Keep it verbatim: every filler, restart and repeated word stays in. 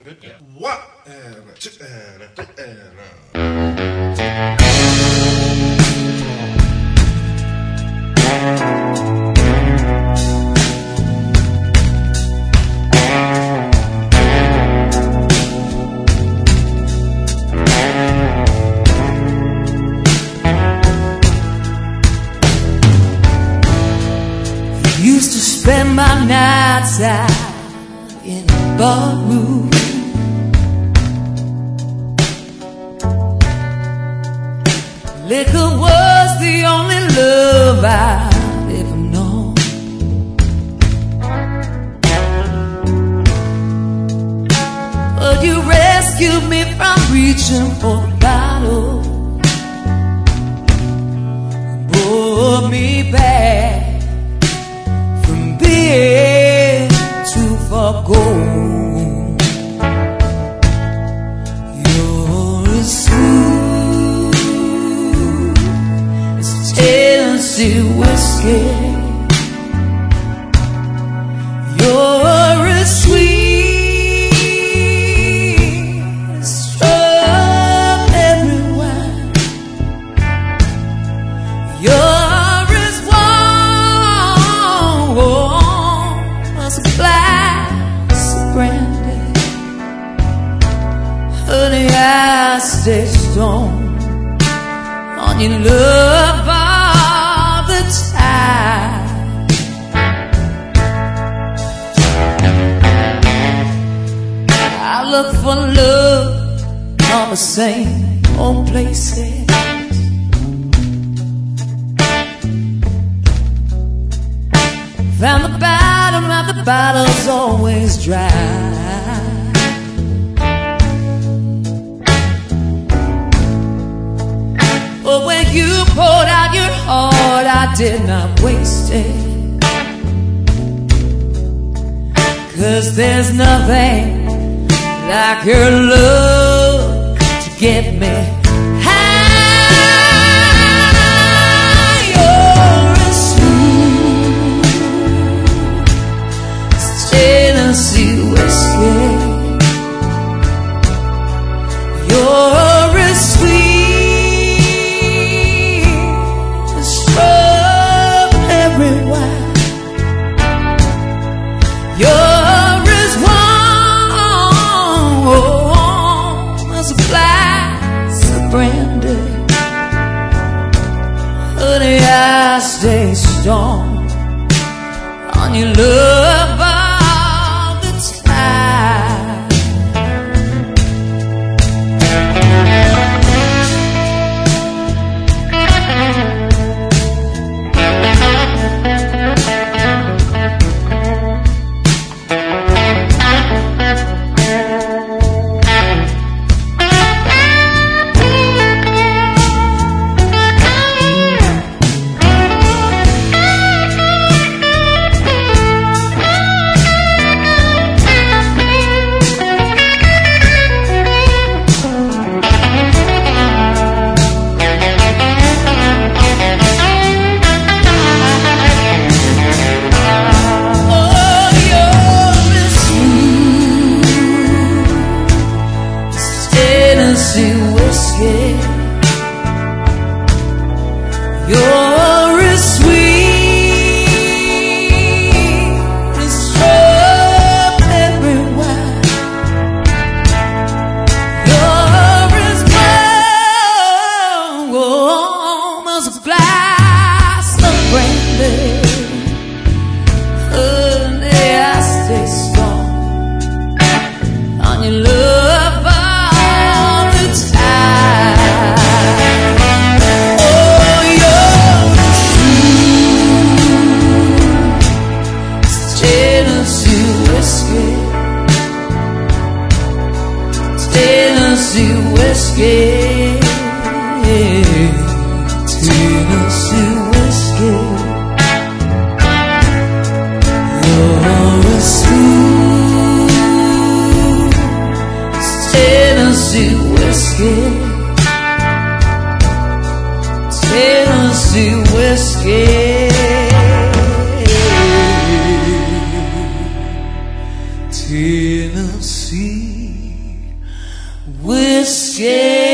One and two and three and Used to spend my nights out in a barroom, liquor was the only love I'd ever known. But you rescued me from reaching for the bottle, brought me back from being too far gone. You're as smooth as Tennessee whiskey. You're as sweet as strawberry wine. You're honey, I stay strong on your love all the time. I look for love on the same old places. Found the bottom of the bottle's always dry. But when you poured out your heart, I did not waste it. 'Cause there's nothing like your love to get me high. You're as smooth as Tennessee whiskey. You're as sweet everywhere. You're as warm as a glass of brandy. Honey, I stay strong on your love all the time. Tennessee whiskey. You're as sweet as strawberry wine. You're as warm as a glass of brandy. Honey, I stay strong on your love all the time. Oh, you're as smooth as Tennessee whiskey. Tennessee whiskey. Tennessee whiskey. You're as smooth as Tennessee whiskey. Tennessee whiskey. Tennessee whiskey.